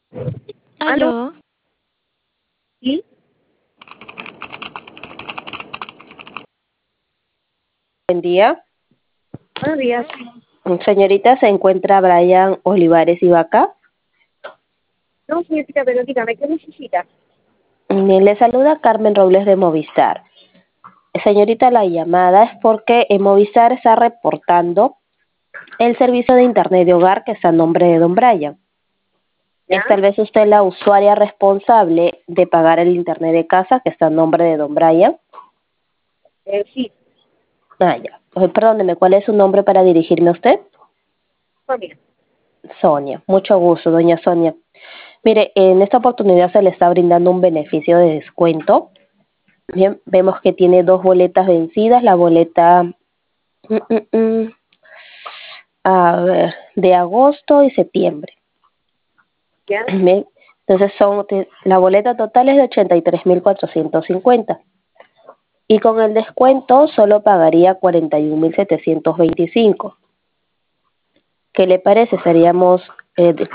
¿Aló? ¿Aló? ¿Sí? Buen día. Buenos días. Señorita, ¿se encuentra Brian Olivares y Vaca? No, señorita, pero dígame, ¿qué necesita? Bien, le saluda Carmen Robles de Movistar. Señorita, la llamada es porque Movistar está reportando el servicio de Internet de hogar que está a nombre de don Brian. ¿Ya? ¿Es tal vez usted la usuaria responsable de pagar el Internet de casa que está a nombre de don Brian? Sí, Ah, ya. Perdóneme, ¿cuál es su nombre para dirigirme a usted? familia. Sonia. Mucho gusto, doña Sonia. Mire, en esta oportunidad se le está brindando un beneficio de descuento. Bien, vemos que tiene dos boletas vencidas, la boleta, a ver, de agosto y septiembre. ¿Ya? Bien, entonces la boleta total es de 83.450 y con el descuento solo pagaría 41.725. ¿Qué le parece? Seríamos